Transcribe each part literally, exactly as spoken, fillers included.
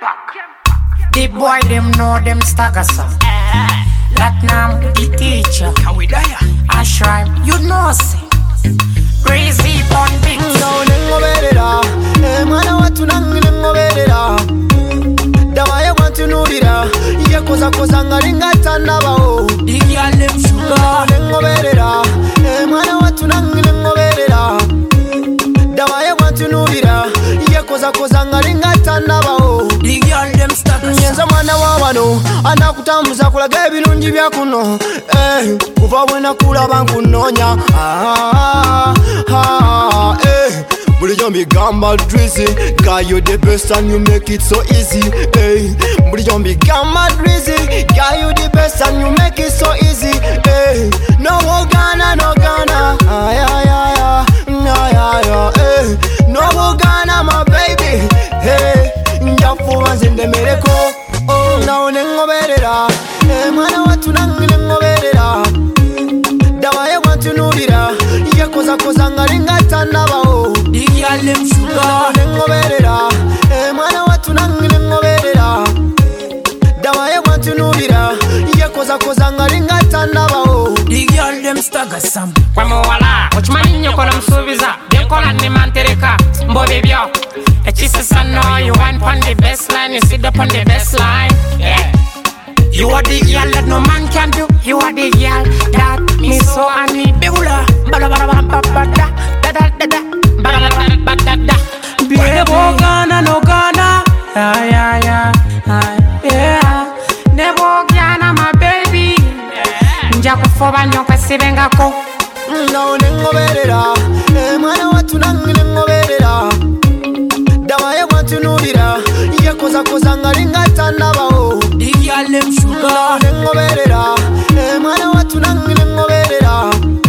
The boy them know them stagger some. Latnam the teacher. Ashram you know say. Crazy on big. No nengo berera. Eh mwana watu nangi nengo berera. Dawa ya want to know dira. Ye koza koza ngaringa tanda bao. The girl them sugar. Nengo berera. Eh mwana watu nangi nengo berera. Dawa ya want to know dira. Ye koza koza ngaringa tanda bao. The girl them stuck. Nyenza mwana wa wano anakutambuza kulaga ebirungi bya kuno. Eh kuva bwena kulaba nkunonya. Ah ah eh. Bulijo mbigamba drizzy, guy you the best and you make it so easy. Hey, bulijo mbigamba drizzy, guy you the best and you make it so easy. Hey, no Ghana, no Ghana, ay ay ay ay ay ay. Hey, no Ghana, my baby. Hey, njafu wanzinde mereko. Oh, na unengo berera. Hey, mwana watu nangi nengo berera. Dawa ya wantu nudira, ye koza koza ngaringa tanda bao. The girl them sugar. Nengo berera, eh mwana watu nangi nengo berera. Dawa ya wantu nudira, ye koza koza ngaringa tanda bao. The girl them stagger some. Kwa mwala, uchmani nyoko na msubiza. Denkola ni mantereka, mbo bebyo. Echisa sano, you wine pon the best line. You sit up on the best line, yeah. You are the girl that no man can do. You are the girl that me so I need. Beula, bada bada bada bada da da da da bada bada bada da. Never gonna no gonna, yeah yeah yeah yeah. Never gonna my baby. Njako foba nyoko sibenga ko. No nengo berera, eh mwana watu nangi nengo berera. Dawa ya wantu nudira, ye koza koza ngaringa tanda bao. The girl them sugar. Nengo berera, eh mwana watu nangi nengo berera.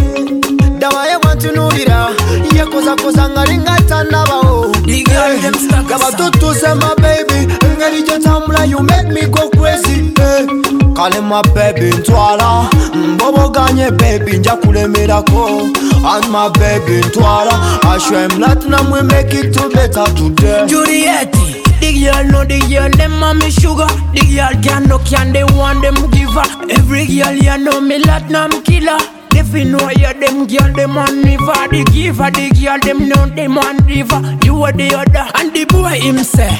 Dawa ya wantu nudira, ye koza koza ngaringa tanda bao. The girl them stuck. Gaba tutu say my baby, ngari jotambula you make me go crazy. Eh, kale my baby ntwala, mbobo ganye baby nja kulemerako. And my baby ntwala, ashwem Latnam we make it to better today. Juliet, the girl know the girl them mommy sugar. The girl can no can they want them give her. Every girl you know me Latnam killer. If you know you them girl them on river. The giver, the girl them know them on river. You are the other and the boy him say.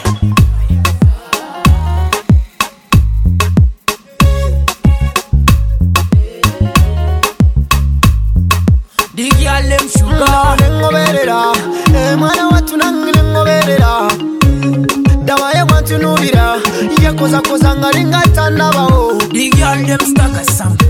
The girl them sugar. Nengo berera, eh mwana watu nangi nengo berera. Dawa ya wantu nudira, ye koza koza ngaringa tanda bao. The girl them stuck some.